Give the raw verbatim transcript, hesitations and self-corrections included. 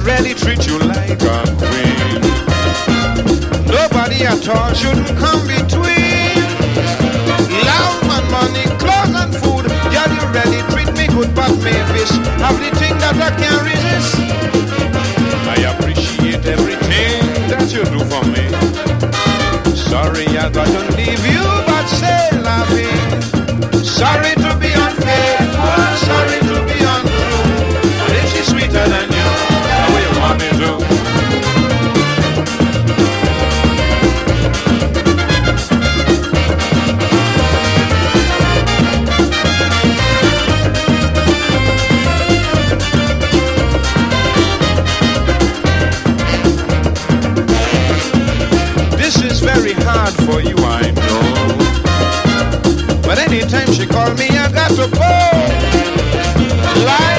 really treat you like a queen. Nobody at all shouldn't come between. Love and money, clothes and food. Girl, you really treat me good, but maybe have the thing that I can't resist. I appreciate everything that you do for me. Sorry I got to leave you, but say loving. Sorry to be unfaithful, sorry to be untrue. But if she's sweeter than you, how will you want me to? This is very hard for you, I know. But anytime she call me, I got to go. Like